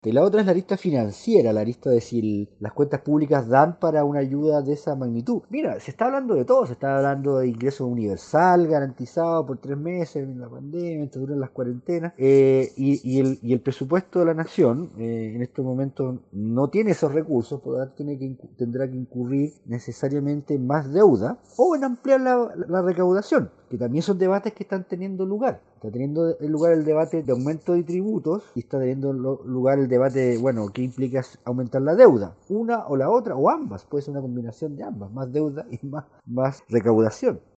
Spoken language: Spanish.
Y la otra es la arista financiera, la arista de si las cuentas públicas dan para una ayuda de esa magnitud. Mira, se está hablando de todo, se está hablando de ingreso universal garantizado por 3 meses en la pandemia, mientras duran las cuarentenas, y el presupuesto de la nación en estos momentos no tiene esos recursos, por lo tanto tendrá que incurrir necesariamente en más deuda o en ampliar la recaudación, que también son debates que están teniendo lugar. Está teniendo lugar el debate de aumento de tributos y está teniendo lugar el debate, bueno, ¿qué implica aumentar la deuda? Una o la otra, o ambas, puede ser una combinación de ambas, más deuda y más recaudación.